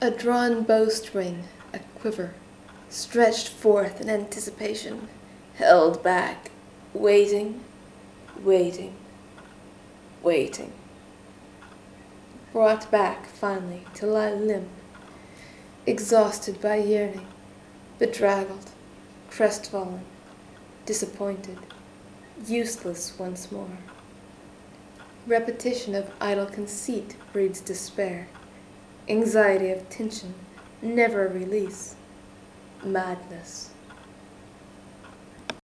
A drawn bowstring, a quiver, stretched forth in anticipation, held back, waiting, waiting, waiting. Brought back finally to lie limp, exhausted by yearning, bedraggled, crestfallen, disappointed, useless once more. Repetition of idle conceit breeds despair, anxiety of tension, never release, madness.